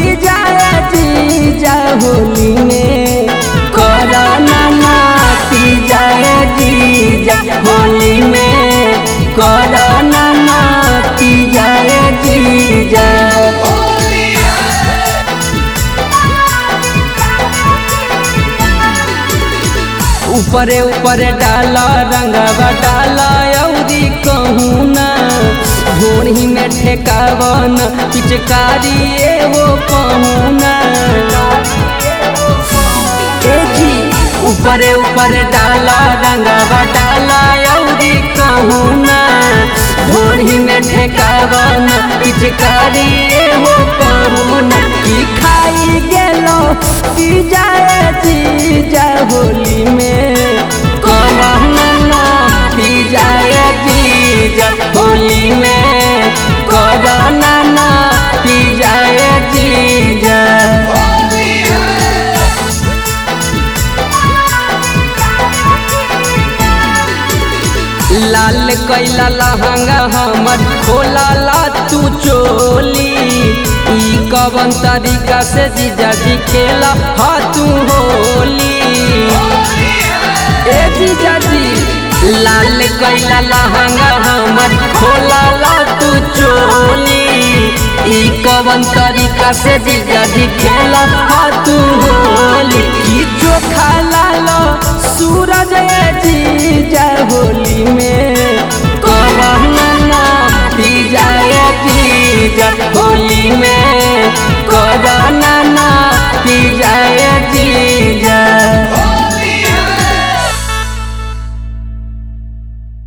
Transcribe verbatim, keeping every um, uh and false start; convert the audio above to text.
जाए जीजा होली में करना नाती जाए जीजा होली में करना नाती जाए जीजा। ऊपरे ऊपरे डाला रंगवा डाला औरी कहूँ ना भोरी में ठेकावन पिचकारी वो कहूँ ना ऊपरे ऊपरे डाला रंगवा डाला औरी कहूँ ना भोरी में ठेकावन पिचकारी वो कहूँ ना कि खाई गेलो कि जाए जीजा होली में करना पी जाए जीजा होली में करना ना पी जाए जीजा। लाल कैला लहंगा हमर खोला ला तू चोली ई कवन तरीका से जीजा जी खेला हा तू होली ए जीजा जी। लाल कैला लहंगा हमर खोला ला तू चोली ई कवन तरीका से जीजा जी खेला हा तू होली की चोखा लालो सूरज जीजा होली में करना ना पी जाए जीजा होली में